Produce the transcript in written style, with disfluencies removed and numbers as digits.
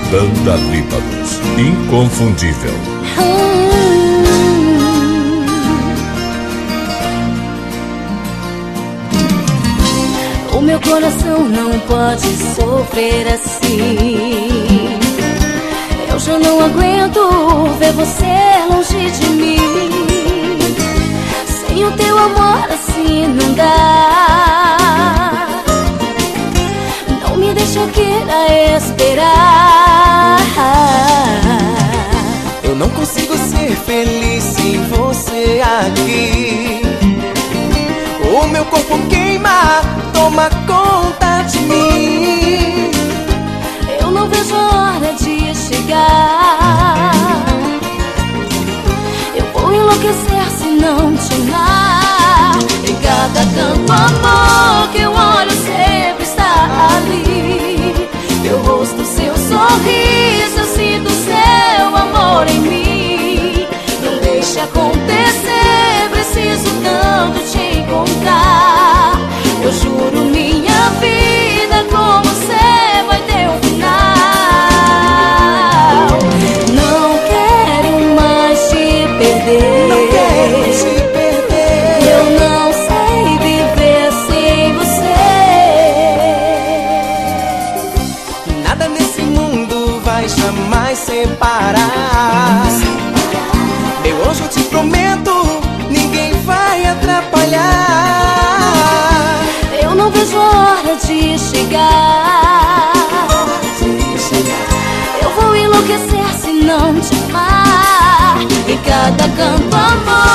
Banda Líbanos, inconfundível. O meu coração não pode sofrer assim. Eu já não aguento ver você longe de mim. Sem o teu amor assim não dá. Não me deixa queira esperar. Eu não consigo ser feliz sem você aqui. O meu corpo queima, toma conta de mim. Eu não vejo a hora de chegar. Eu vou enlouquecer se não te amar. Em cada canto, amor, que eu olho sempre está ali. Teu rosto, seu sorriso, eu sinto seu amor em mim. Não deixe acontecer, preciso tanto te encontrar. Eu juro minha vida, com você vai ter um final. Não quero mais te perder. Não quero mais te perder. Eu não sei viver sem você. Nada nesse mundo vai jamais separar. Meu anjo, te prometo, ninguém vai atrapalhar. Eu não vejo a hora de chegar. Eu vou enlouquecer se não te amar. Em cada canto, amor,